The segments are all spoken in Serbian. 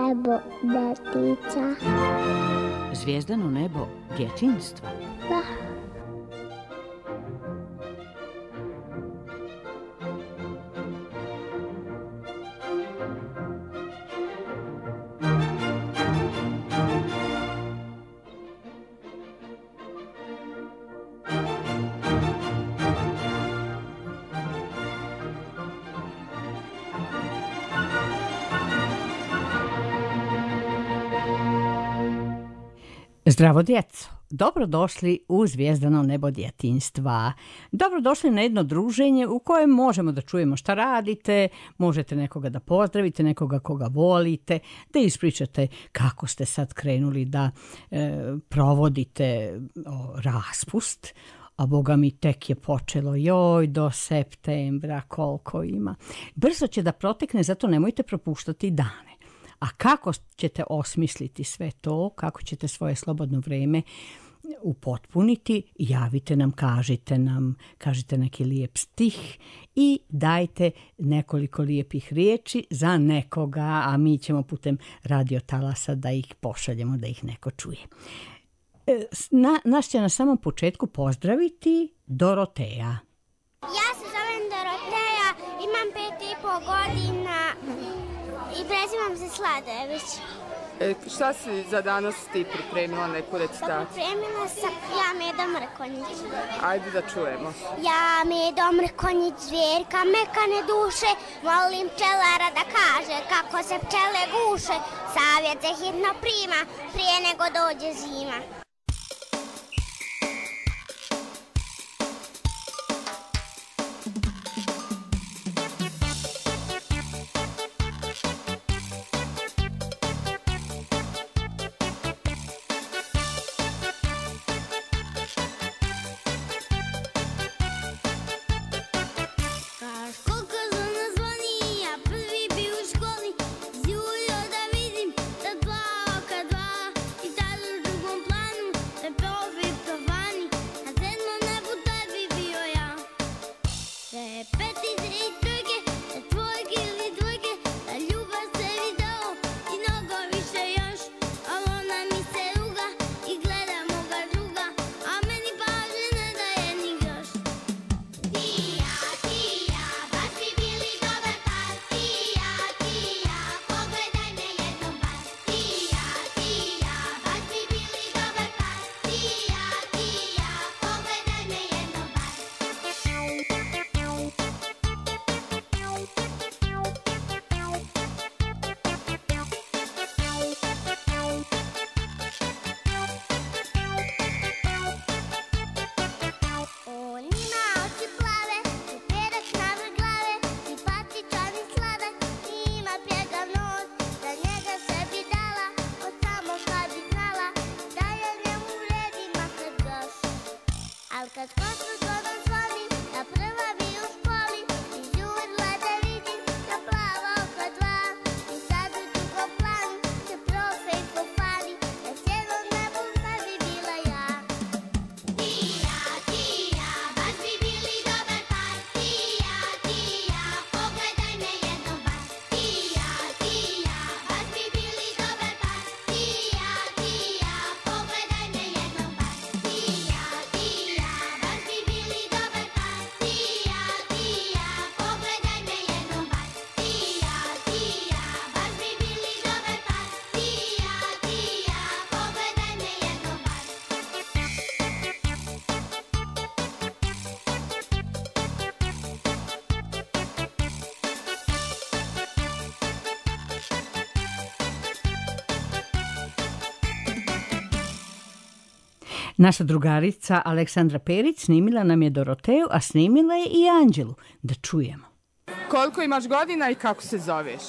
nebo detica. Zvijezdano nebo djetinjstva. Da. Zdravo djeco, dobrodošli u Zvijezdano nebo djetinjstva. Dobrodošli na jedno druženje u kojem možemo da čujemo šta radite, možete nekoga da pozdravite, nekoga koga volite, da ispričate kako ste sad krenuli da provodite raspust, a Boga mi tek je počelo, joj, do septembra koliko ima. Brzo će da protekne, zato nemojte propuštati dane. A kako ćete osmisliti sve to, kako ćete svoje slobodno vrijeme upotpuniti, javite nam, kažite neki lijep stih i dajte nekoliko lijepih riječi za nekoga, a mi ćemo putem radio talasa da ih pošaljemo, da ih neko čuje. Nas će na samom početku pozdraviti Doroteja. Ja se zovem Doroteja, imam 5,5 godina i prezivam se Sladojević. Šta si za danas ti pripremila neku recitaciju? Pripremila sam Ja Medo Mrkonjić. Ajde da čujemo. Ja Medo Mrkonjić, zvjerka mekane duše, molim pčelara da kaže kako se pčele guše. Savjet se hitno prima, prije nego dođe zima. Naša drugarica Aleksandra Perić snimila nam je Doroteju, a snimila je i Anđelu. Da čujemo. Koliko imaš godina i kako se zoveš?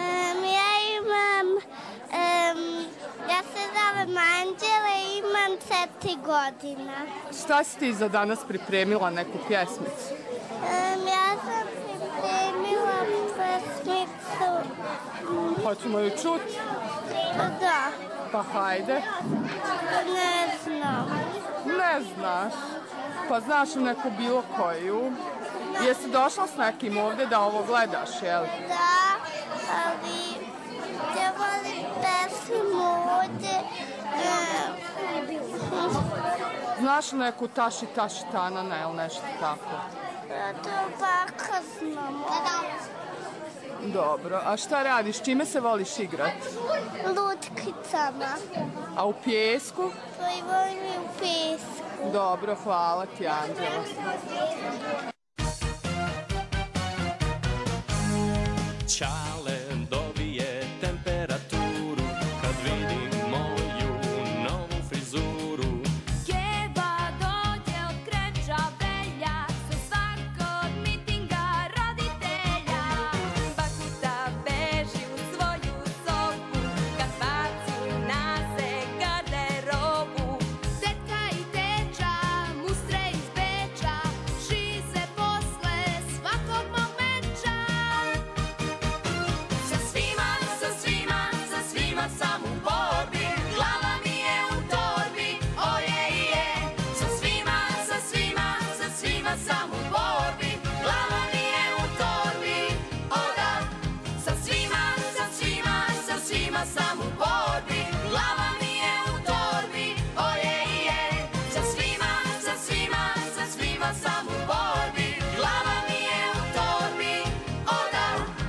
Ja se zovem Anđela i imam 4 godina. Šta si ti za danas pripremila, neku pjesmicu? Ja sam pripremila pjesmicu. Hoćemo ju čuti? Da. Pa hajde. Ne znam. Ne znaš? Pa znaš neku bilo koju? Jesi došla s nekim ovdje da ovo gledaš, jel? Da, ali ja volim pesmu od... Znaš neku taši tanana ili nešto tako? To baka znamo. Dobro, a šta radiš? Čime se voliš igrati? Lutkicama. A u pijesku? To i volim u pesku. Dobro, hvala ti, Anđela. Čale dobije temperaturu kad vidi moju novu frizuru. Keva dođe od kreča velja sa svakog mitinga roditelja. Bakuta beži u svoju sobu kad baci na se garderobu. Tetka i teča mustre iz Beča, šize posle svakog mog meča. Sa svima sam u borbi, glava mi je u torbi, oje i je. Sa svima sam u borbi, glava mi je u torbi, oda. Sa svima sam u borbi, glava mi je u torbi, oje i je. Sa svima sam u borbi, glava mi je u torbi, oda.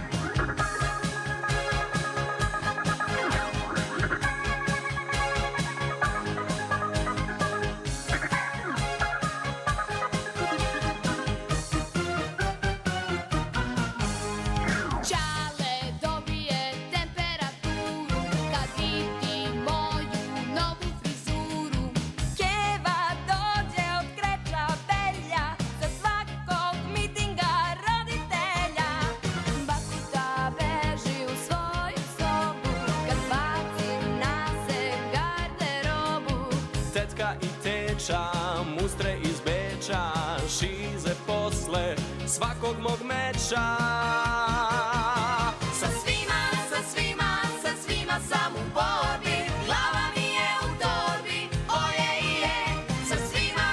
Čale dobije temperaturu kad vidi moju novu frizuru. Keva dođe od kreča velja za svakog mitinga roditelja. Bakuta beži u svoju sobu kad baci na se garderobu. Tetka i teča mustre iz Beča, šize posle svakog mog meča. Sa svima sam u borbi, glava mi je u torbi, oje i je. Sa svima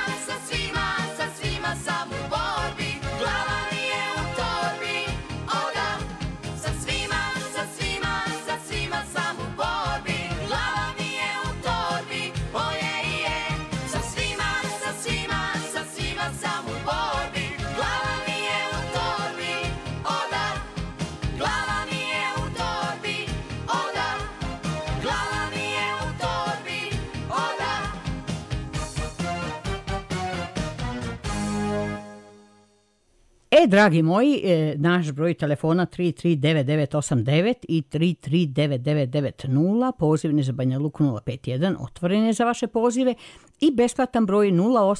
sam u borbi, glava mi je u torbi, oda. Sa svima sam u borbi, glava mi je u torbi, oje i je. Sa svima sam u borbi, glava mi je u torbi, oda. Glava mi je u torbi, oda. Glava mi je u torbi, oda. Dragi moji, naš broj telefona 339989 i 339990, pozivni za Banja Luku 051, otvoren je za vaše pozive i besplatan broj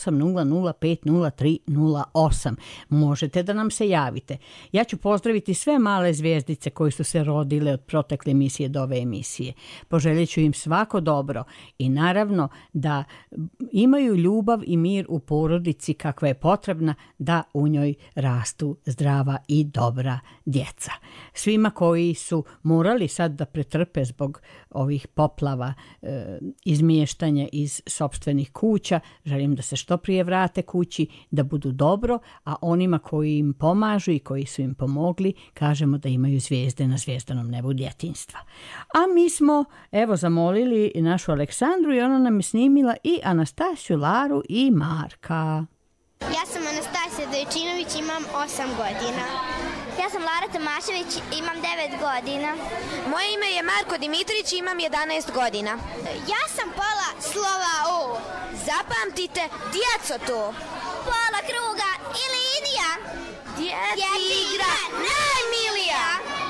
0800500308. Možete da nam se javite. Ja ću pozdraviti sve male zvijezdice koji su se rodile od protekle emisije do ove emisije. Poželjet ću im svako dobro i naravno da imaju ljubav i mir u porodici kakva je potrebna da u njoj rastu zdrava i dobra djeca. Svima koji su morali sad da pretrpe zbog ovih poplava, izmještanja iz sopstvenih kuća, želim da se što prije vrate kući, da budu dobro, a onima koji im pomažu i koji su im pomogli, kažemo da imaju zvijezde na zvijezdanom nebu djetinjstva. A mi smo, evo, zamolili našu Aleksandru i ona nam je snimila i Anastasiju, Laru i Marka. Ja sam Anastasija Dojčinović, imam 8 godina. Ja sam Lara Tomašević, imam 9 godina. Moje ime je Marko Dimitrić, imam 11 godina. Ja sam pola slova U. Zapamtite, djeco to. Pola kruga ili linija. Djeci igra najmilija.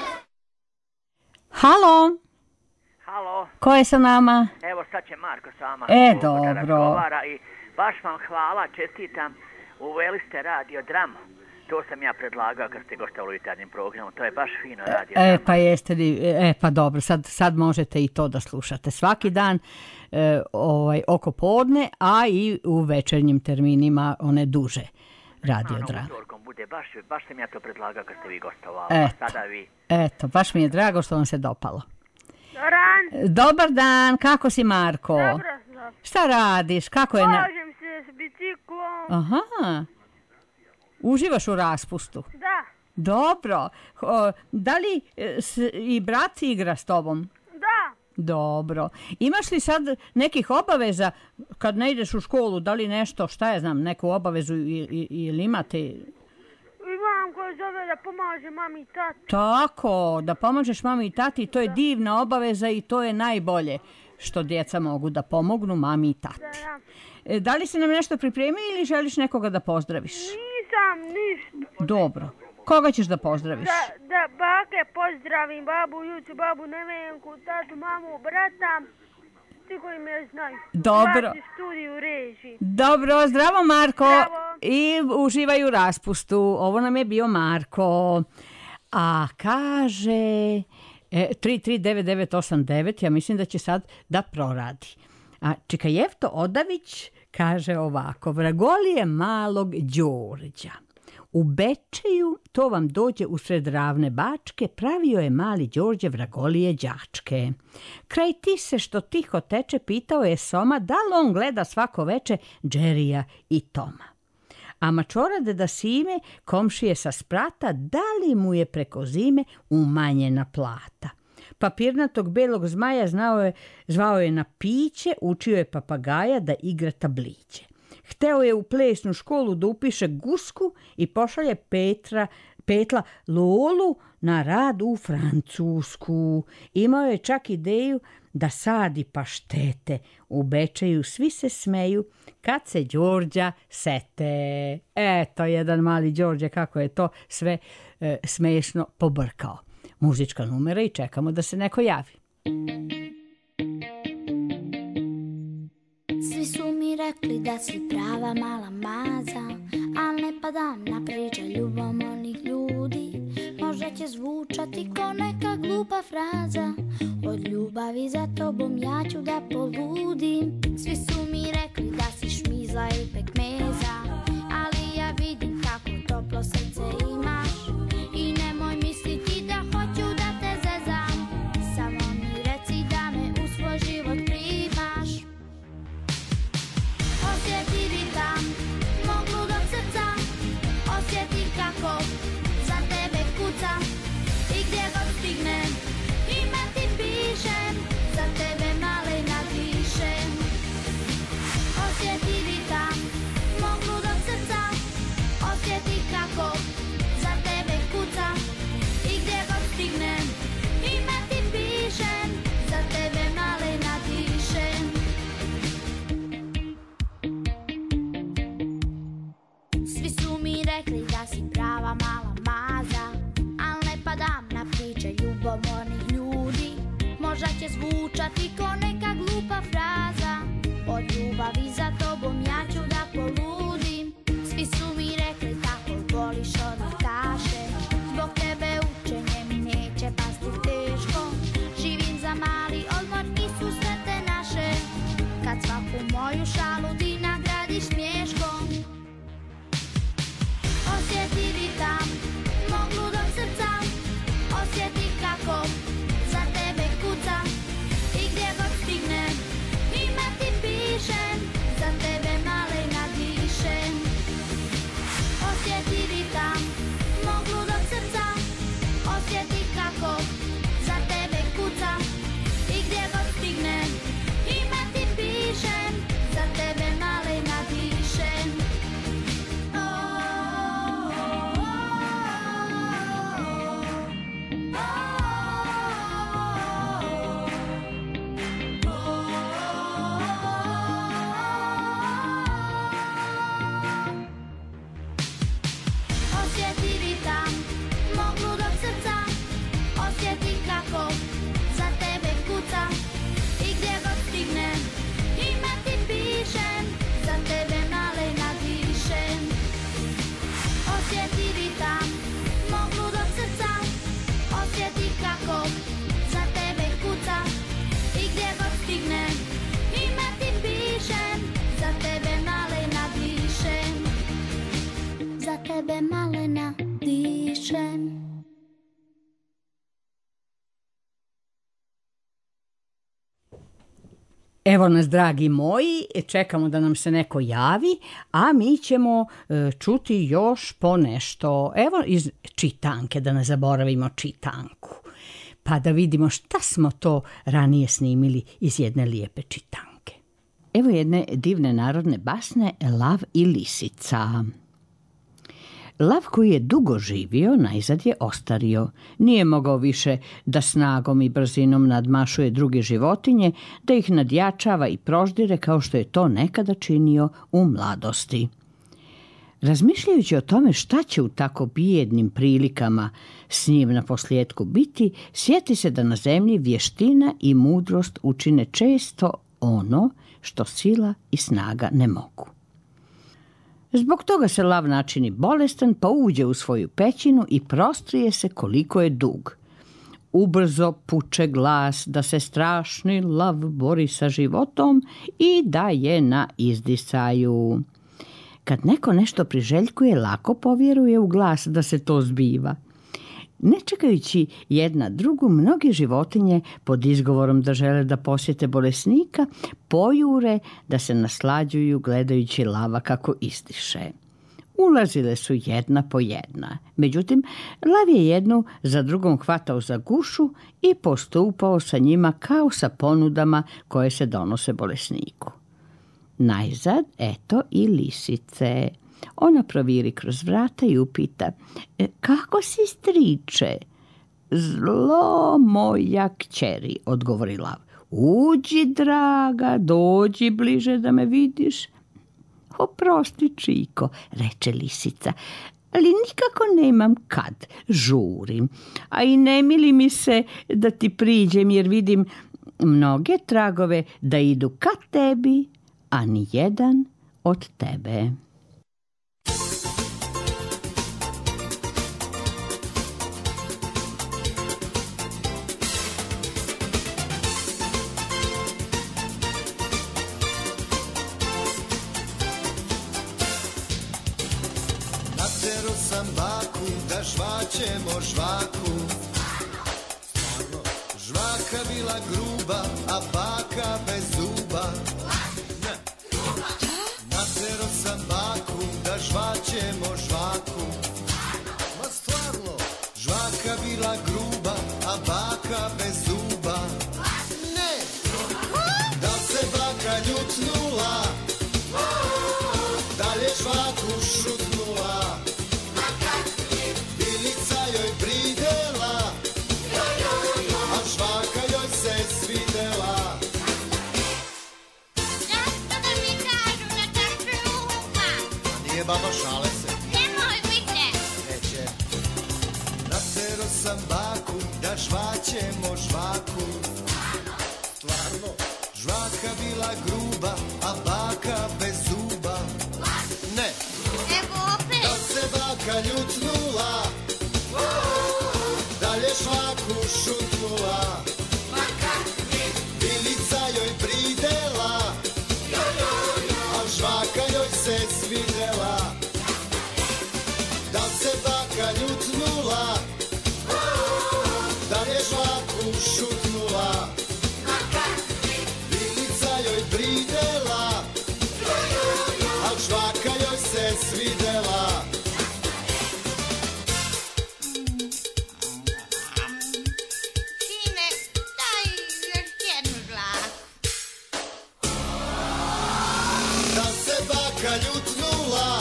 Halo, Halo, ko je sa nama? evo sad će Marko s vama Dobro. da razgovara i baš vam hvala, čestitam, uveli ste radio dramu. To sam ja predlagao kad ste gostovali u jutarnjem programu, to je baš fino radio drama. Pa jeste li, pa dobro, sad možete i to da slušate svaki dan oko podne, a i u večernjim terminima one duže radio drame. Utorkom bude, baš sam ja to predlagao kad ste vi gostovali, a sada vi. Eto, baš mi je drago što vam se dopalo. Dobar dan, kako si Marko? Dobro. Šta radiš, kako je... Vožem se s biciklom. Aha, uživaš u raspustu? Da. Dobro, da li i brat igra s tobom? Da. Dobro. Imaš li sad nekih obaveza kad ne ideš u školu, da li nešto, šta ja znam, neku obavezu ili imate? Imam koja zove da pomaže mami i tati. Tako, da pomažeš mami i tati, to je divna obaveza i to je najbolje što djeca mogu da pomognu mami i tati. Da li si nam nešto pripremio ili želiš nekoga da pozdraviš? Nisam ništa. Dobro. Koga ćeš da pozdraviš? Da bake pozdravim, babu Jucu, babu Nevenku, tatu, mamu, brata, ti koji me znaju. Dobro. Vaši studiju reži. Dobro, zdravo Marko. Zdravo. I uživaj u raspustu. Ovo nam je bio Marko. A kaže 339989, ja mislim da će sad da proradi. A Čikajevto Odavić kaže ovako: Vragolije malog Đorđa. U Bečeju, to vam dođe usred ravne Bačke, pravio je mali Đorđe vragolije đačke. Kraj Tise što tiho teče, pitao je Soma da li on gleda svako veče Džerija i Toma. A mačora deda Sime, komšije sa sprata, da li mu je preko zime umanjena plata. Papirnatog belog zmaja zvao je na piće, učio je papagaja da igra tabliće. Hteo je u plesnu školu da upiše gusku i pošalje Petla Lolu na rad u Francusku. Imao je čak ideju da sadi paštete. U Bečeju svi se smeju kad se Đorđa sete. Eto, jedan mali Đorđe, kako je to sve smešno pobrkao. Muzička numera i čekamo da se neko javi. Svi su mi rekli da si prava mala maza, al ne padam na priče ljubomornih ljudi. Možda će zvučati ko neka glupa fraza, od ljubavi za tobom ja ću da poludim. Svi su mi rekli da si šmizla i pekmeza, ali ja vidim kako toplo srce imaš. I nemoj misliti da hoću da te zezam, samo mi reci da me u svoj život primaš. Osjeti ritam mog ludog srca, osjeti kako za tebe kucam. I gdje god stignem ime ti pišem, za tebe malena dišem. Osjeti ritam mog ludog srca, osjeti kako za tebe kucam. I gdje god stignem ime ti pišem, za tebe malena dišem. Svi su mi rekli da si prava mala maza, al ne padam na priče ljubomornih ljudi. Možda će zvučati ko neka glupa fraza, od ljubavi za tobom ja ću da poludim. Svi su mi rekli tako voliš od naftaše, zbog tebe učenje mi neće pasti teško. Živim za mali odmor i susrete naše, kad svaku moju šalu ti nagradiš smješkom. Osjeti ritam mog ludog srca, osjeti kako za tebe kucam. I gdje god stignem ime ti pišem, za tebe malena dišem. Osjeti ritam mog ludog srca, osjeti kako za tebe kucam. I gdje god stignem ime ti pišem, za tebe malena dišem. Osjeti ritam mog ludog srca, osjeti kako za tebe kucam. I gdje god stignem ime ti pišem, za tebe malena dišem. Osjeti ritam mog ludog srca, osjeti kako za tebe kucam. I gdje god stignem ime ti pišem, za tebe malena dišem. Za tebe malena dišem. Evo nas, dragi moji, čekamo da nam se neko javi, a mi ćemo čuti još po nešto. Evo iz čitanke, da ne zaboravimo čitanku. pa da vidimo šta smo to ranije snimili iz jedne lijepe čitanke. Evo jedne divne narodne basne Lav i lisica. Lav koji je dugo živio, najzad je ostario. Nije mogao više da snagom i brzinom nadmašuje druge životinje, da ih nadjačava i proždire kao što je to nekada činio u mladosti. Razmišljajući o tome šta će u tako bijednim prilikama s njim na posljetku biti, sjeti se da na zemlji vještina i mudrost učine često ono što sila i snaga ne mogu. Zbog toga se lav načini bolestan, pa uđe u svoju pećinu i prostrije se koliko je dug. Ubrzo puče glas da se strašni lav bori sa životom i da je na izdisaju. Kad neko nešto priželjkuje, lako povjeruje u glas da se to zbiva. Ne čekajući jedna drugu, mnoge životinje pod izgovorom da žele da posjete bolesnika, pojure da se naslađuju gledajući lava kako izdiše. Ulazile su jedna po jedna. Međutim, lav je jednu za drugom hvatao za gušu i postupao sa njima kao sa ponudama koje se donose bolesniku. Najzad, eto i lisice. Ona proviri kroz vrata i upita: kako si, striče? Zlo, moja kćeri, odgovori lav. Uđi, draga, dođi bliže da me vidiš. Oprosti, Čiko, reče lisica, ali nikako nemam kad, žurim, a i ne mili mi se da ti priđem jer vidim mnoge tragove da idu ka tebi, a ni jedan od tebe. Natero sam baku da žvaćemo žvaku. Žvaka bila gruba, a baka bez zuba. Natero sam baku da žvaćemo žvaku. Ma stvarno, žvaka bila gruba, a baka bez zuba. Ne, da se baka ljutnula, dalje žvaku šutnula. Bilica joj pridela, a žvaka joj se svidela. Nije baba, šale se. Nemoj biti. Neće. Natero sam baku da žvaćemo žvaku. Stvarno, žvaka bila gruba, a baka bez zuba. Ne, Evo opet. da se baka ljutnula, dalje žvaku šutnula. Bilica joj pridela, a žvaka joj se svidela. Da se baka ljutnula, dalje žvaku šutnula. Bilica joj pridela, a žvaka joj se svidela. Sine, daj još jednu dlaku. Da se baka ljutnula,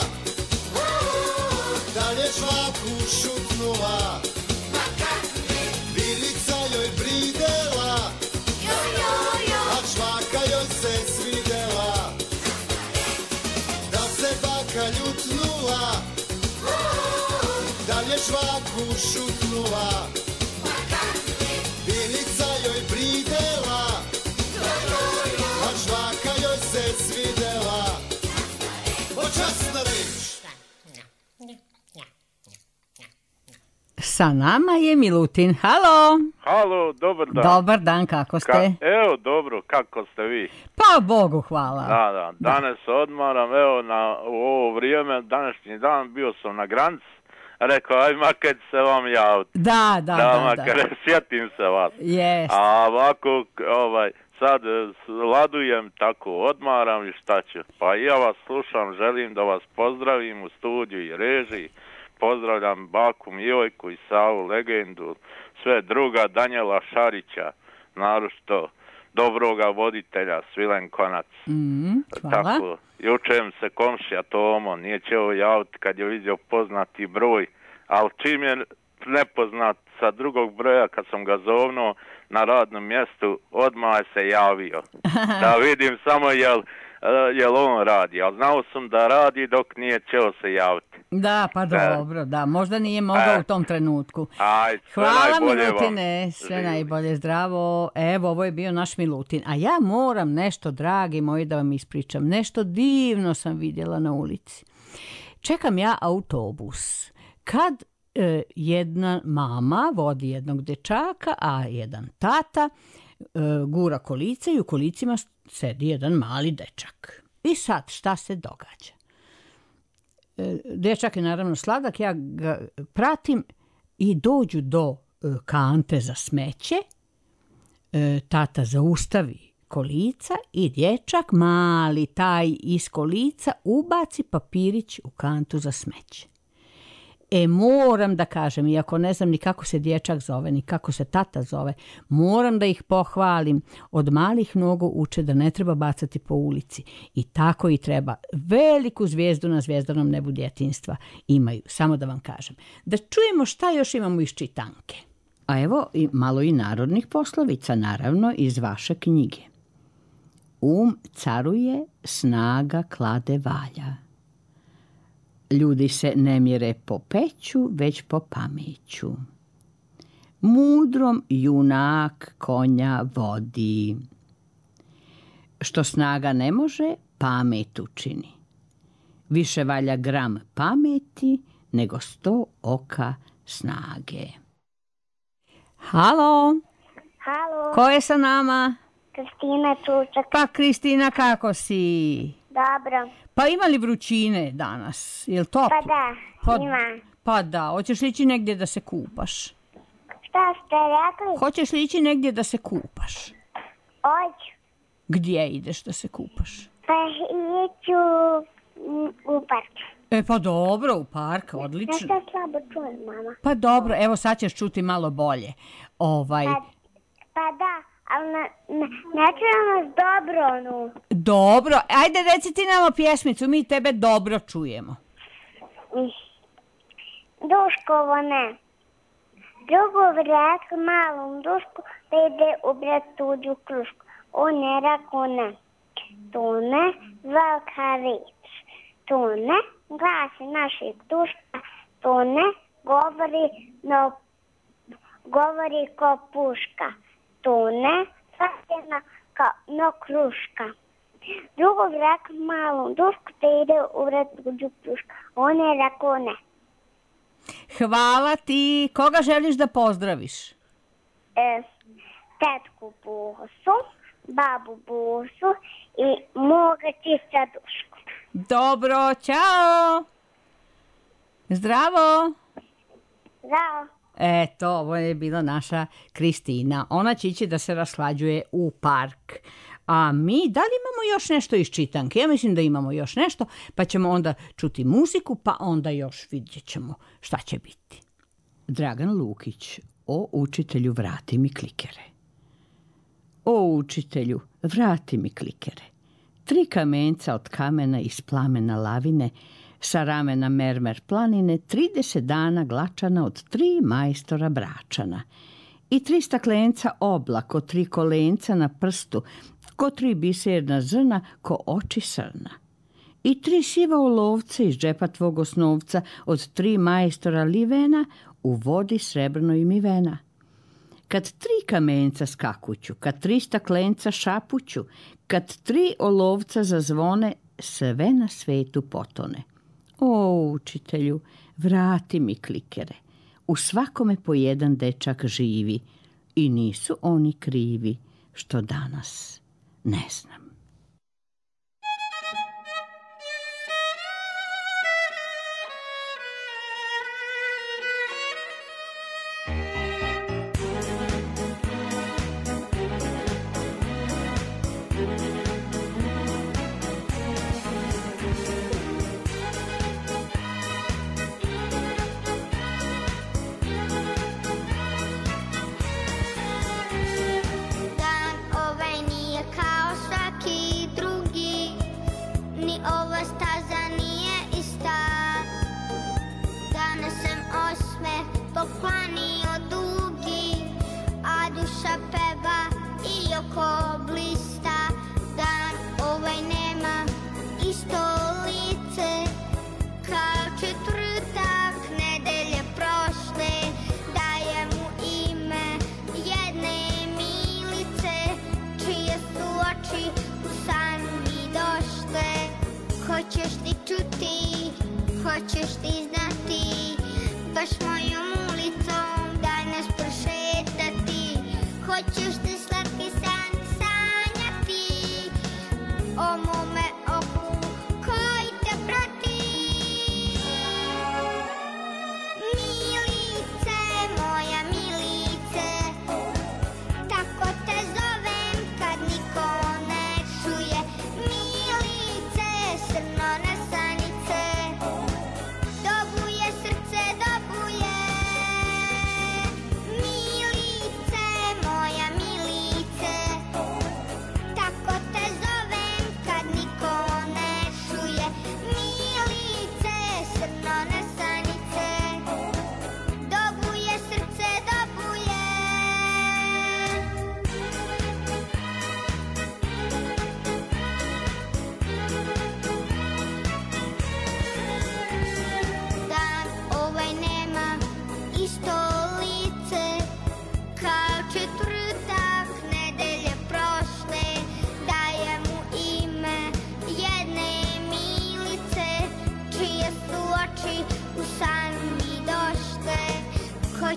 dalje žvaku šutnula. Bilica joj pridela, a žvaka joj se svidela. Da se baka ljutnula, dalje žvaku šutnula. Bilica joj pridela, a žvaka joj se svidela. Počasna reč. Sa nama je Milutin. Halo! Halo, dobar dan. Dobar dan, kako ste? Evo, dobro, kako ste vi? Pa, Bogu hvala. Da, danas odmaram, evo, u ovo vrijeme, današnji dan, bio sam na granici, rekao, aj makar se vam javiti. Da. Makar, sjetim se vas. Jest. A ovako, sad ladujem, tako odmaram i šta ću. Pa ja vas slušam, želim da vas pozdravim u studiju i režiji. pozdravljam baku Milojku i Savu Legendu, sve druga Danijela Šarića, naročito dobroga voditelja Svilen Konac. Hvala. Tako, jučer se komšija Tomo nije ćeo javiti kad je vidio poznati broj, ali čim je nepoznat sa drugog broja, kad sam ga zovnuo na radnom mjestu, odmah je se javio. Da vidim samo jel on radi, ali znao sam da radi dok nije ćeo se javiti. Da, pa dobro, da, možda nije mogao u tom trenutku. Hvala Milutine, sve najbolje, zdravo. Evo, ovo je bio naš Milutin. A ja moram nešto, dragi moji, da vam ispričam. Nešto divno sam vidjela na ulici. Čekam ja autobus. Kad jedna mama vodi jednog dečaka, a jedan tata gura kolice i u kolicima sedi jedan mali dečak. I sad, šta se događa? Dečak je naravno sladak, ja ga pratim i dođu do kante za smeće. Tata zaustavi kolica i dječak mali taj iz kolica ubaci papirić u kantu za smeće. Moram da kažem, iako ne znam ni kako se dječak zove, ni kako se tata zove, moram da ih pohvalim. Od malih nogu uče da ne treba bacati po ulici. I tako i treba. Veliku zvijezdu na zvjezdanom nebu djetinjstva imaju. Samo da vam kažem. Da čujemo šta još imamo iz čitanke. A evo malo i narodnih poslovica, naravno iz vaše knjige. Caruje, snaga klade valja. Ljudi se ne mjere po peću, već po pameću. Mudrom junak konja vodi. Što snaga ne može, pamet učini. Više valja gram pameti, nego 100 oka snage. Halo? Halo? Ko je sa nama? Kristina Čučak. Pa Kristina, kako si? Dobro. Pa ima li vrućine danas? Je li toplo? Pa da, ima. Pa da, hoćeš li ići negdje da se kupaš? Šta ste rekli? Hoćeš li ići negdje da se kupaš? Hoću. Gdje ideš da se kupaš? Pa iću u park. Pa dobro, u park, odlično. Ja šta slabo čujem, mama. Pa dobro, evo sad ćeš čuti malo bolje. Pa da, ali ne čujem vas dobro, Dobro, ajde reci ti nama pjesmicu, mi tebe dobro čujemo. Duškovo ne. Drugov rekao malom dušku da ide ubrat tuđu krušku. On je rekao ne. To ne, velika riječ. To ne, glasi našeg duška. To ne, govori ko puška. To ne, sasvjena no kruška. Drugov rekao malom dušku da ide ubrat tuđu krušku. On je rekao ne. Hvala ti. Koga želiš da pozdraviš? Tetku Bosu, babu Bosu i moga čišća Dušku. Dobro, čao. Zdravo. Zdravo. Eto, ovo je bila naša Kristina. Ona će ići da se raslađuje u park. A mi, da li imamo još nešto iz čitanke? Ja mislim da imamo još nešto, pa ćemo onda čuti muziku, pa onda još vidjet ćemo šta će biti. Dragan Lukić, o učitelju vrati mi klikere. O učitelju, vrati mi klikere. 3 kamenca od kamena iz plamena lavine, sa ramena mermer planine, 30 dana glačana od 3 majstora bračana. I 3 staklenca oblako, 3 kolenca na prstu, ko 3 biserna zrna, ko oči srna. I 3 siva olovca iz džepa tvog osnovca, od 3 majstora livena, u vodi srebrnoj mivena. Kad 3 kamenca skakuću, kad 3 staklenca šapuću, kad 3 olovca zazvone, sve na svetu potone. O učitelju, vrati mi klikere. U svakome po jedan dečak živi i nisu oni krivi što danas ne znam.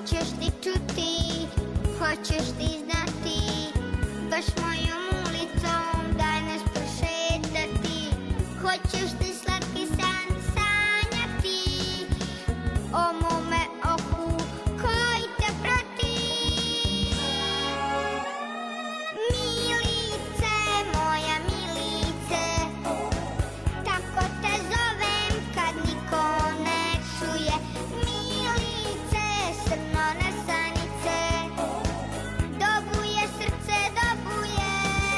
Hoćeš ti čuti, hoćeš ti znati, baš mojom ulicom daj nas prošetati. Hoćeš ti slatki san sanjati o mome oku koji te prati. Milice, moja Milice, tako te zovem kad niko ne čuje. Milice, srno nesanice, dobuje srce, dobuje.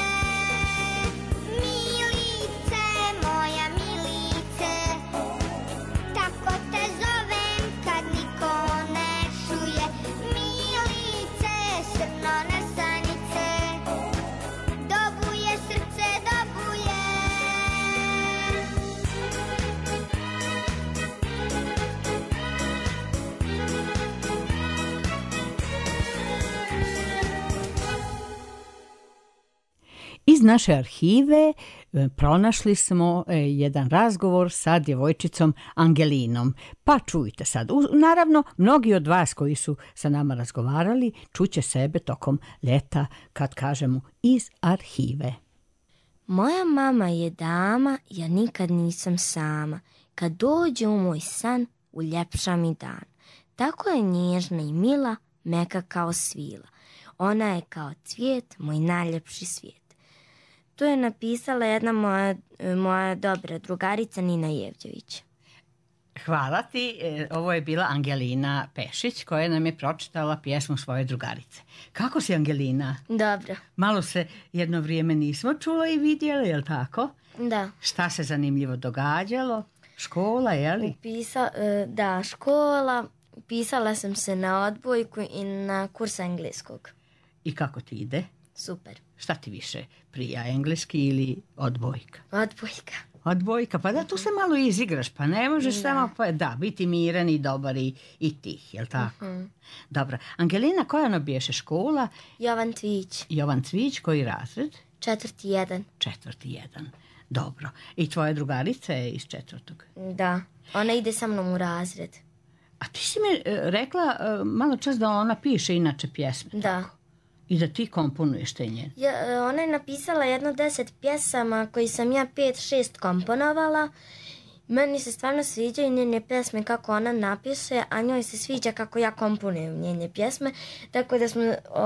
Milice, moja Milice, tako te zovem kad niko ne čuje. Milice, srno nesanice, dobuje srce, dobuje. Iz naše arhive pronašli smo jedan razgovor sa djevojčicom Angelinom. Pa čujte sad. Naravno, mnogi od vas koji su sa nama razgovarali čuće sebe tokom ljeta kad kažemo iz arhive. Moja mama je dama, ja nikad nisam sama. Kad dođe u moj san, uljepša mi dan. Tako je nježna i mila, meka kao svila. Ona je kao cvijet, moj najljepši svijet. To je napisala jedna moja dobra drugarica Nina Jevđević. Hvala ti. Ovo je bila Angelina Pešić koja nam je pročitala pjesmu svoje drugarice. Kako si, Angelina? Dobro. Malo se jedno vrijeme nismo čula i vidjeli, je li tako? Da. Šta se zanimljivo događalo? Škola, je li? Da, škola. Pisala sam se na odbojku i na kurs engleskog. I kako ti ide? Super. Šta ti više prija, engleski ili odbojka? Odbojka. Odbojka, pa da tu se malo izigraš, pa ne možeš samo biti miran i dobar i tih, jel tako? Dobro. Angelina, koja ono biješe škola? Jovan Cvić. Jovan Cvić, koji razred? 4.1. 4.1. Dobro. I tvoja drugarica je iz 4. Da, ona ide sa mnom u razred. A ti si mi rekla malo čas da ona piše inače pjesme. Da. Tako? I da ti komponuješ te njene. Ona je napisala jedno 10 pjesama koji sam ja 5-6 komponovala. Meni se stvarno sviđaju njene pjesme kako ona napiše, a njoj se sviđa kako ja komponujem njene pjesme, tako da smo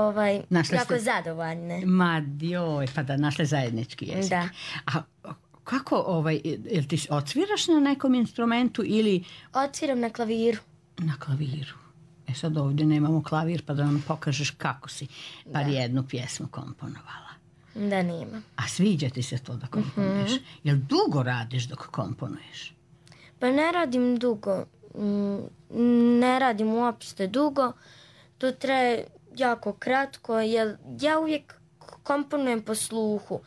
jako zadovoljne. Ma joj, pa da našle zajednički jezik. Da. A kako, jel ti odsviraš na nekom instrumentu ili... Odsviram na klaviru. Na klaviru. Sad ovdje nemamo klavir pa da nam pokažeš kako si bar jednu pjesmu komponovala. Da, nema. A sviđa ti se to da komponuješ? Jel dugo radiš dok komponuješ? Pa ne radim dugo. Ne radim uopšte dugo. To traje jako kratko, jer ja uvijek komponujem po sluhu.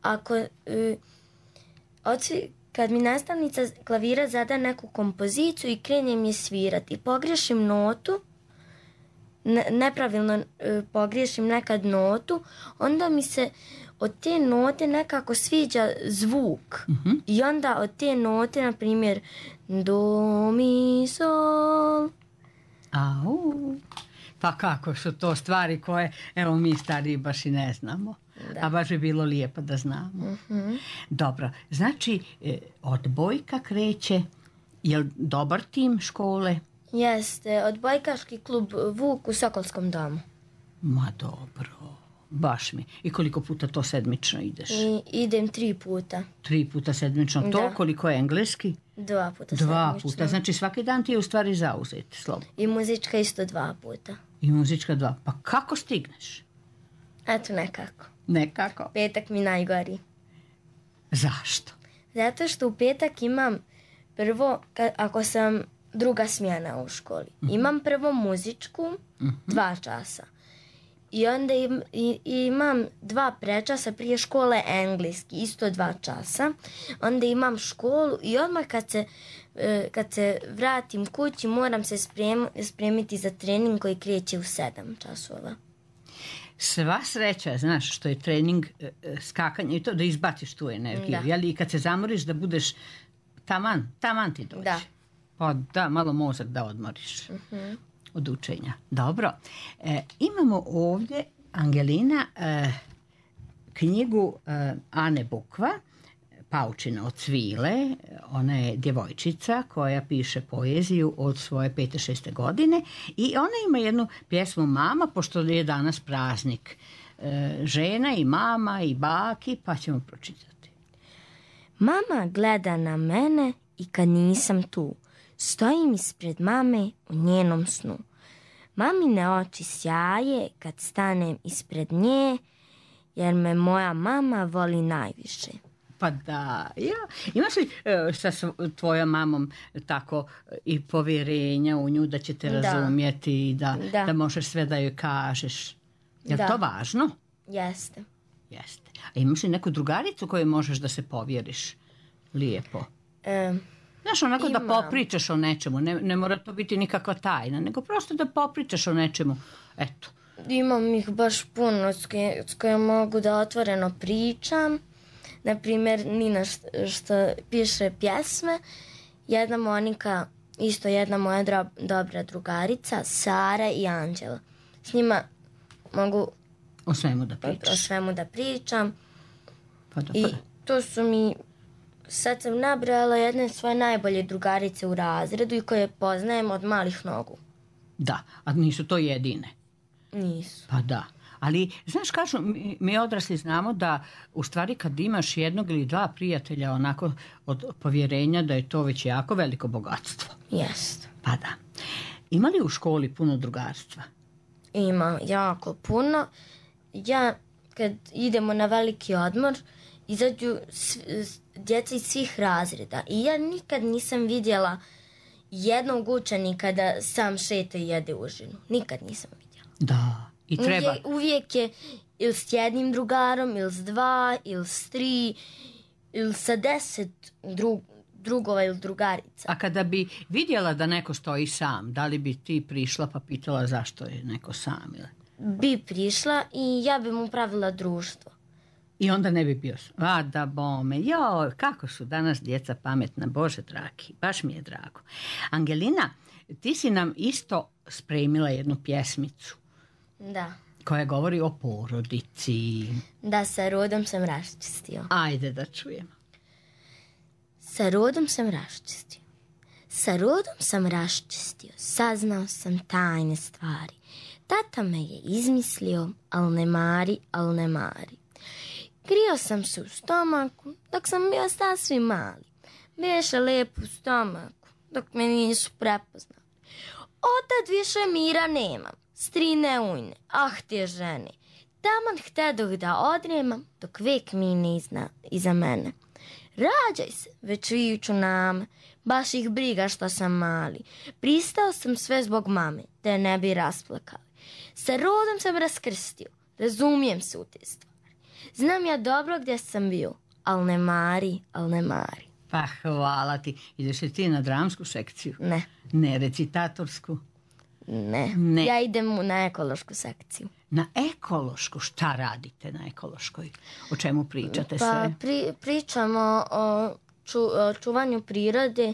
Kad mi nastavnica klavira zada neku kompoziciju i krenem je svirati i pogriješim notu, nepravilno pogriješim nekad notu, onda mi se od te note nekako sviđa zvuk. I onda od te note, na primjer, do, mi, sol. Pa kako su to stvari koje, evo mi stariji baš i ne znamo. Da. A baš bi bilo lijepo da znamo. Dobro, znači odbojka kreće, je li dobar tim škole? Jeste, odbojkaški klub Vuk u Sokolskom domu. Ma dobro, baš mi. I koliko puta to sedmično ideš? Idem 3 puta. 3 puta sedmično, to da. Koliko je engleski? 2 puta sedmično. 2 puta, znači svaki dan ti je u stvari zauzet, slobodno. I muzička isto 2 puta. I muzička 2, pa kako stigneš? Eto nekako. Nekako? Petak mi najgori. Zašto? Zato što u petak imam prvo, ako sam druga smjena u školi, imam prvo muzičku 2 časa. I onda imam 2 prečasa prije škole engleski, isto 2 časa. Onda imam školu i odmah kad se vratim kući moram se spremiti za trening koji kreće u 7 časova. Sva sreća, znaš, što je trening skakanje i to da izbaciš tu energiju. Jel? I kad se zamoriš da budeš taman ti dođe. Da. Pa da, malo mozak da odmoriš. Od učenja. Dobro. Imamo ovdje, Angelina, knjigu Ane Bukva, Paučina od Cvile. Ona je djevojčica koja piše poeziju od svoje 5. 6. godine i ona ima jednu pjesmu Mama, pošto je danas praznik žena i mama i baki, pa ćemo pročitati. Mama gleda na mene i kad nisam tu, stojim ispred mame u njenom snu. Mamine oči sjaje kad stanem ispred nje, jer me moja mama voli najviše. Pa da, imaš li sa tvojom mamom tako i povjerenja u nju da će te razumjeti i da možeš sve da joj kažeš? Je li to važno? Jeste. A imaš li neku drugaricu kojoj možeš da se povjeriš? Lijepo. Znaš, onako da popričaš o nečemu, ne mora to biti nikakva tajna, nego prosto da popričaš o nečemu, eto. Imam ih baš puno s kojom mogu da otvoreno pričam. Naprimjer, Nina što piše pjesme, jedna Monika, isto jedna moja dobra drugarica, Sara i Anđela. S njima mogu o svemu da pričam. Pa i to su mi, sad sam nabrala jedne svoje najbolje drugarice u razredu i koje poznajem od malih nogu. Da, a nisu to jedine? Nisu. Pa da. Ali, znaš, kažu, mi odrasli znamo da u stvari kad imaš jednog ili dva prijatelja onako od povjerenja da je to već jako veliko bogatstvo. Jest. Pa da. Ima li u školi puno drugarstva? Ima, jako puno. Ja, kad idemo na veliki odmor, izađu djeca iz svih razreda i ja nikad nisam vidjela jednog učenika da sam šeta i jede užinu. Nikad nisam vidjela. Da. I treba. Uvijek je ili s jednim drugarom, ili s 2, ili s 3, ili sa 10 drugova ili drugarica. A kada bi vidjela da neko stoji sam, da li bi ti prišla pa pitala zašto je neko sam? Ili? Bi prišla i ja bi mu pravila društvo. I onda ne bi bio sam. A da bome, kako su danas djeca pametna, Bože dragi, baš mi je drago. Angelina, ti si nam isto spremila jednu pjesmicu. Da. Koja govori o porodici. Da, sa rodom sam raščistio. Ajde da čujemo. Sa rodom sam raščistio. Sa rodom sam raščistio. Saznao sam tajne stvari. Tata me je izmislio, al ne mari. Krio sam se u stomaku dok sam bio sasvim mali. Biješe lepo u stomaku dok me nisu prepoznali. Otad više mira nemam. Strine ujne, te žene, taman htedoh da odremam, dok vek mine iza mene. Rađaj se, već viču name, baš ih briga što sam mali. Pristao sam sve zbog mame, da je ne bi rasplakali. Sa rodom sam raskrstio, razumijem se u te stvari. Znam ja dobro gdje sam bio, al ne mari. Pa hvala ti. Ideš li ti na dramsku sekciju? Ne. Ne, recitatorsku? Ne. Ja idem na ekološku sekciju. Na ekološku? Šta radite na ekološkoj? O čemu pričate sve? Pa pričamo o čuvanju prirode,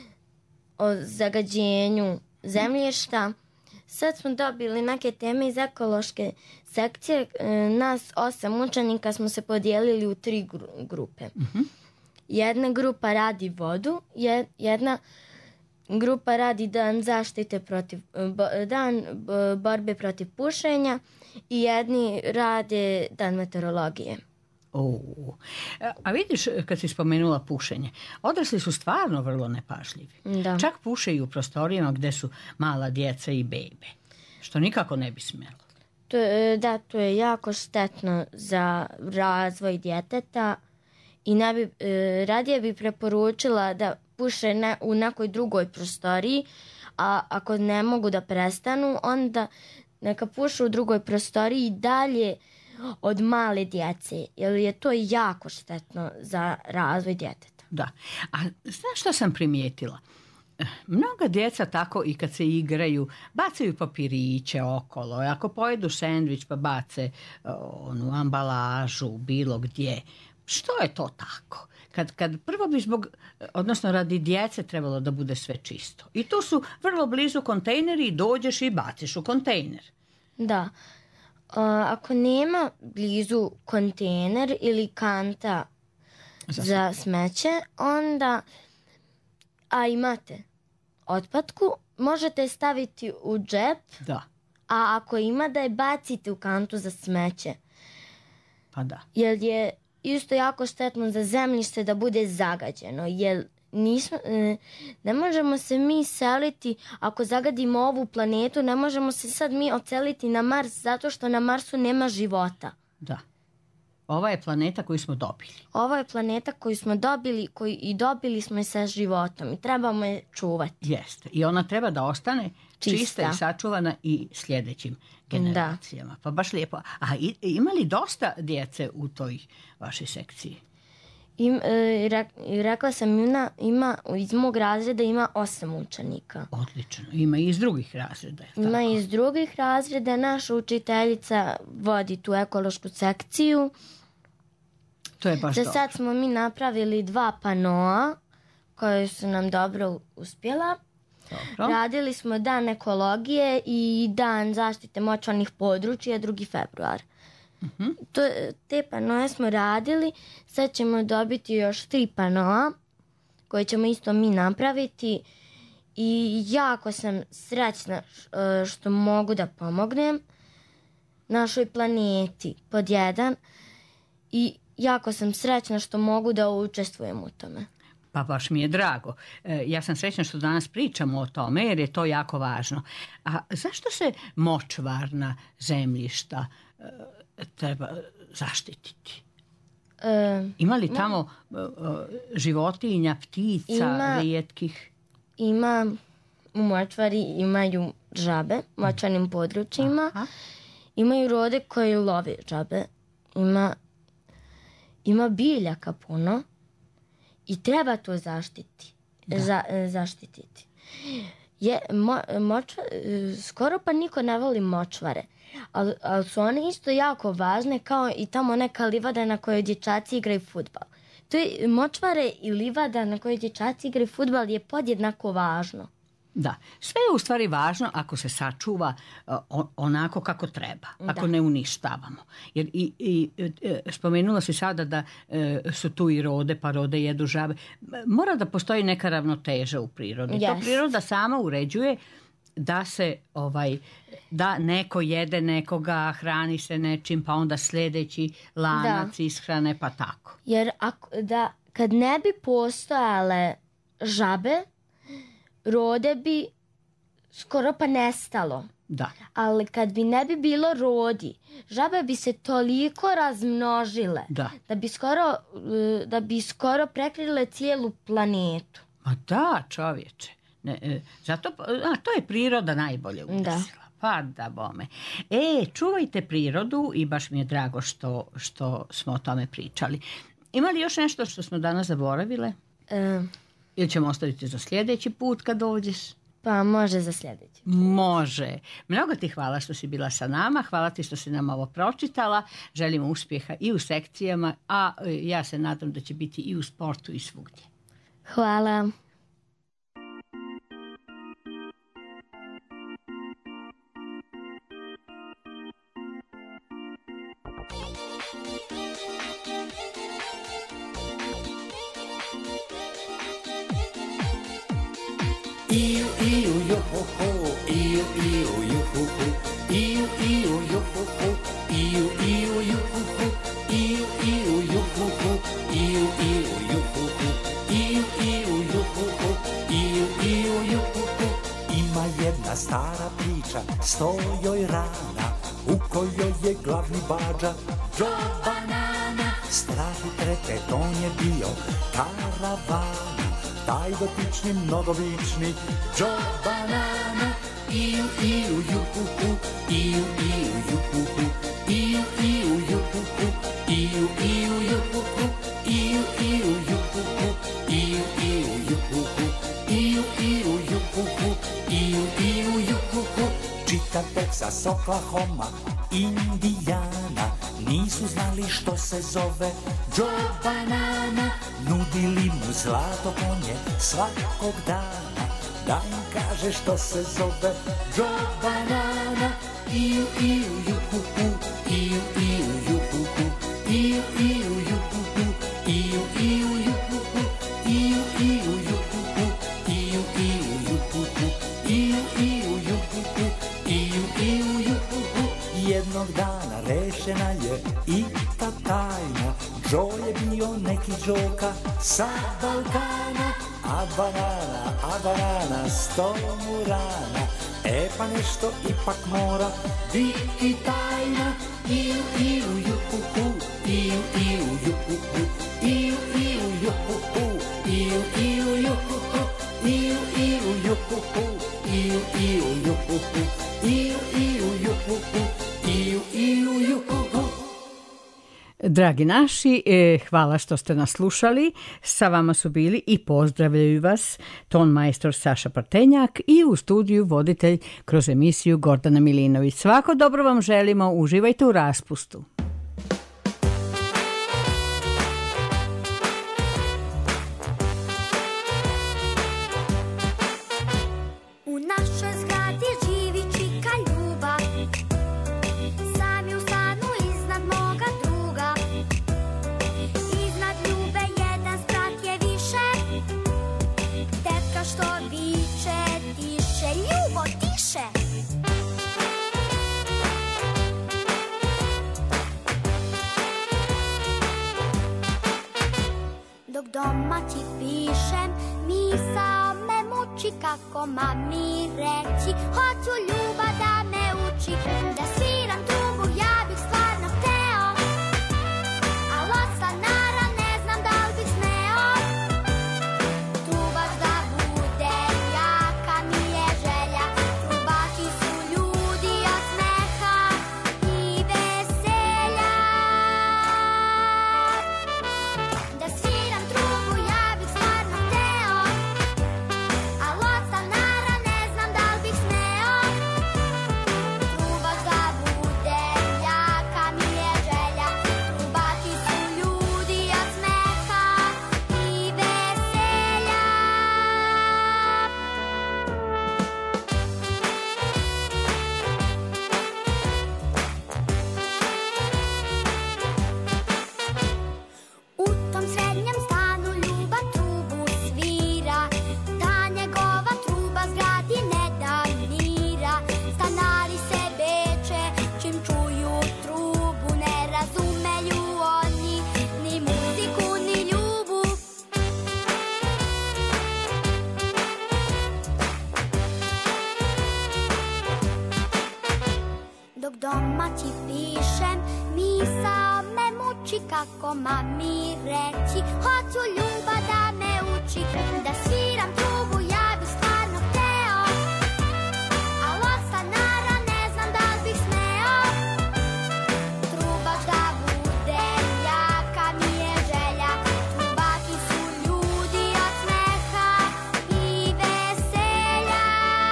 o zagađenju zemljišta. Sad smo dobili neke teme iz ekološke sekcije. Nas 8 učenika smo se podijelili u 3 grupe. Jedna grupa radi vodu, jedna grupa radi dan zaštite dan borbe protiv pušenja i jedni rade dan meteorologije. A vidiš, kad si spomenula pušenje, odrasli su stvarno vrlo nepažljivi. Da. Čak puše i u prostorijama gdje su mala djeca i bebe, što nikako ne bi smjelo. To je jako štetno za razvoj djeteta i radije bi preporučila da puše u nekoj drugoj prostoriji, a ako ne mogu da prestanu, onda neka puše u drugoj prostoriji dalje od male djece, jer je to jako štetno za razvoj djeteta. Da, a znaš što sam primijetila? Mnoga djeca tako i kad se igraju bacaju papiriće okolo, ako pojedu sendvič pa bace onu ambalažu bilo gdje. Što je to tako? Kad prvo bi odnosno radi djece trebalo da bude sve čisto. I tu su vrlo blizu kontejneri i dođeš i baciš u kontejner. Da. Ako nema blizu kontejner ili kanta za smeće, onda, a imate otpadku, možete staviti u džep, da. A ako ima da je bacite u kantu za smeće. Pa da. Jer je isto jako štetno za zemljište da bude zagađeno, jer ne možemo se mi seliti, ako zagadimo ovu planetu, ne možemo se sad mi odseliti na Mars zato što na Marsu nema života. Da. Ova je planeta koju smo dobili. Ovo je planeta koju smo dobili i dobili smo je sa životom i trebamo je čuvati. Jeste. I ona treba da ostane čista i sačuvana i sljedećim generacijama. Da. Pa baš lijepo. A ima li dosta djece u toj vašoj sekciji? Rekla sam, ima iz mog razreda ima 8 učenika. Odlično. Ima i iz drugih razreda. Ima i iz drugih razreda. Naša učiteljica vodi tu ekološku sekciju. To je baš dobro. Sad smo mi napravili 2 panoa koje su nam dobro uspjela. Dobro. Radili smo dan ekologije i dan zaštite močvarnih područja 2. februar. Te panoe smo radili, sad ćemo dobiti još 3 panoa koje ćemo isto mi napraviti i jako sam srećna što mogu da pomognem našoj planeti pod 1 i jako sam srećna što mogu da učestvujem u tome. Pa baš mi je drago. Ja sam srećna što danas pričamo o tome jer je to jako važno. A zašto se močvarna zemljišta treba zaštititi? Ima li tamo životinja, ptica, rijetkih? Ima, u močvari imaju žabe, u močvarnim područjima. Aha. Imaju rode koji love žabe. Ima biljaka puno i treba to zaštititi. Skoro pa niko ne voli močvare, ali su one isto jako važne kao i tamo neka livada na kojoj dječaci igraju fudbal. To je močvare i livada na kojoj dječaci igraju fudbal je podjednako važno. Da, sve je u stvari važno ako se sačuva onako kako treba, ako ne uništavamo. Jer spomenula si sada da su tu i rode, pa rode jedu žabe. Mora da postoji neka ravnoteža u prirodi. Yes. To priroda sama uređuje da se da neko jede nekoga, hrani se nečim, pa onda sljedeći lanac ishrane, pa tako. Jer kad ne bi postojale žabe, rode bi skoro pa nestalo. Da. Ali kad bi ne bi bilo rodi, žabe bi se toliko razmnožile da bi skoro prekrile cijelu planetu. Ma da, čovječe. To je priroda najbolje unesila. Pa da bome. Čuvajte prirodu i baš mi je drago što smo o tome pričali. Ima li još nešto što smo danas zaboravile? Ili ćemo ostaviti za sljedeći put kad dođeš? Pa može za sljedeći put. Može. Mnogo ti hvala što si bila sa nama. Hvala ti što si nam ovo pročitala. Želimo uspjeha i u sekcijama, a ja se nadam da će biti i u sportu i svugdje. Hvala. Iu, iu, jo, ho, ho, iu, iu, ju, hu, hu, iu, iu, ju, hu, hu, iu, iu, ju, hu, hu, iu, iu, ju, hu, hu, iu, iu, ju, hu, hu, iu, iu, ju, hu, hu, iu, iu, ju, hu, hu. Ima jedna stara priča, 100 joj rana, u kojoj je glavni bađa Joe Banana. Straži trete, on je bio karavana, taj dotični, mnogovični Joe Banana. Iu, iu, ju, hu, hu, iu, iu, ju, hu, hu, iu, iu, ju, hu, hu, iu, iu, ju, hu, hu, iu, iu, ju, hu, hu, iu, iu, ju, hu, hu, iu, iu, ju, hu, hu, iu, iu, ju, hu, hu. Čitav Texas, Oklahoma, Indijana, nisu znali što se zove Joe Banana. Nudili mu zlato konje svakog dana, da im kaže što se zove Joe Banana. Iu, iu, juhuhu, iu, iu, juhuhu, iu, iu, juhuhu, iu, iu, juhuhu, iu, iu, juhuhu, iu, iu, juhuhu, iu, iu, juhuhu, iu, iu, juhuhu. Jednog dana rešena je i ta tajna, Joe je bio neki Đoka sa Balkana, a banana, sto mu rana. E pa nešto ipak mora biti tajna. Iu, iu, juhuhu, iu, iu, juhuhu, iu, iu, juhuhu, iu, iu, juhuhu, iu, iu, juhuhu, iu, iu, juhuhu, iu, iu, juhuhu, iu, iu, juhuhu. Dragi naši, hvala što ste nas slušali. Sa vama su bili i pozdravljaju vas ton majstor Saša Partenjak i u studiju voditelj kroz emisiju Gordana Milinović. Svako dobro vam želimo, uživajte u raspustu. U našoj zgradi živi čika Ljuba, sam je u stanu iznad moga druga. Iznad Ljube jedan sprat je više, tetka što viče, tiše, Ljubo, tiše. Dok doma ti pišem, misao me muči, kako mami reći, hoću Ljuba da me uči, da sviram trubu, ja bih stvarno hteo, al od stanara ne znam da li bih smeo. Trubač da bude, jaka mi je želja, trubači su ljudi od smeha i veselja. Da sviram trubu, ja bih stvarno hteo, al od stanara ne znam da li bih smeo. Trubač da bude, jaka mi je želja, trubači su ljudi od smeha i veselja. U tom srednjem stanu Ljuba trubu svira, ta njegova truba zgradi ne da mira. Stanari se beče, čim čuju trubu, ne razumeju oni ni muziku ni Ljubu. Dok doma ti pišem, misao me muči, kako mami reći, hoću Ljuba da me uči, da sviram trubu, ja bih stvarno hteo, al od stanara ne znam da li bih smeo. Trubač da bude, jaka mi je želja, trubači su ljudi od smeha i veselja.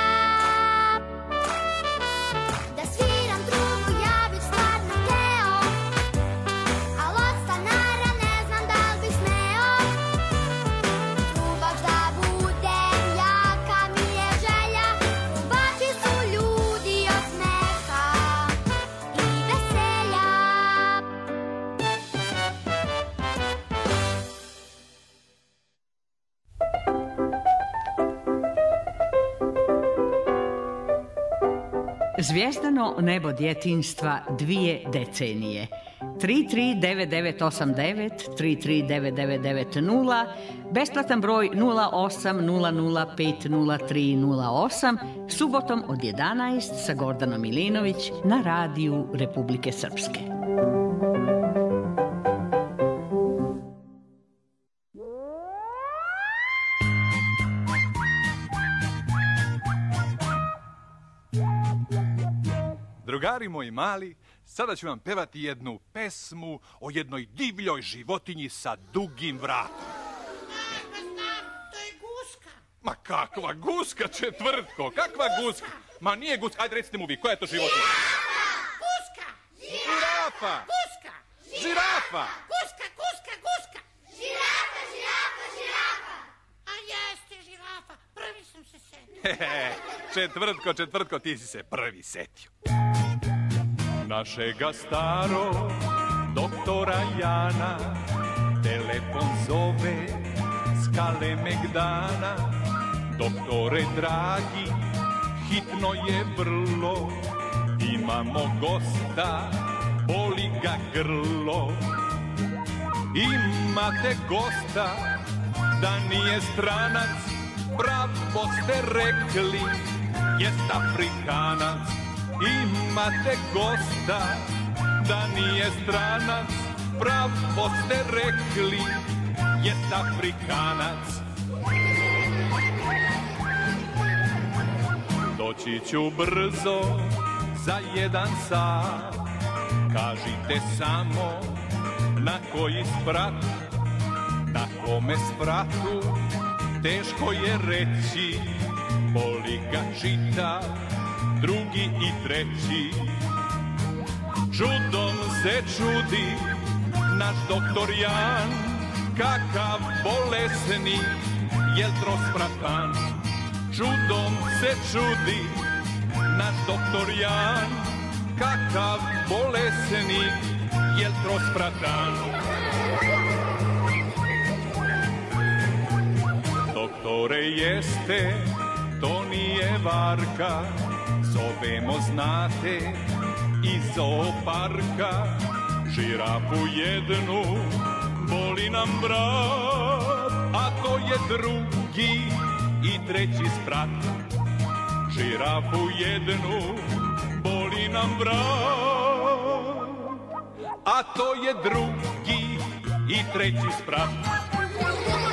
Da sviram trubu, ja bih stvarno hteo, al od stanara ne znam da li bih smeo. Trubač da bude, jaka mi je želja, trubači su ljudi od smeha i veselja. Zvijezdano nebo djetinjstva 2 decenije. 339989, 339990, besplatan broj 0800503008, subotom od 11 sa Gordanom Milinović na radiju Republike Srpske. Drugari moji mali, sada ću vam pevati jednu pesmu o jednoj divljoj životinji sa dugim vratom. To je guska. Ma kakva guska, četvrtko, kakva guska? Ma nije guska, ajde recite mu vi, koja je to životinja? Guska! Žirafa! Guska! Žirafa! Guska! Žirafa! A jeste žirafa, prvi sam se setio. Četvrtko, ti si se prvi setio. Našega starog doktora Jana telefon zove s Kalemegdana. Doktore dragi, hitno je vrlo, imamo gosta, boli ga grlo. Imate gosta, da nije stranac, pravo ste rekli, jest Afrikanac. Imate gosta, da nije stranac, pravo ste rekli, jest Afrikanac. Doći ću brzo, za 1 sat, kažite samo na koji sprat. Na kome spratu, teško je reći, boli ga čitav, drugi i treći. Čudom se čudi naš doktor Jan, kakav bolesni, jel trospratan. Čudom se čudi naš doktor Jan, kakav bolesni, jel trospratan. Doktore jeste, to nije varka, zovemo znate iz zooparka. Žirafu jednu, boli nam vrat, a to je drugi i treći sprat. Žirafu jednu, boli nam vrat, a to je drugi i treći sprat.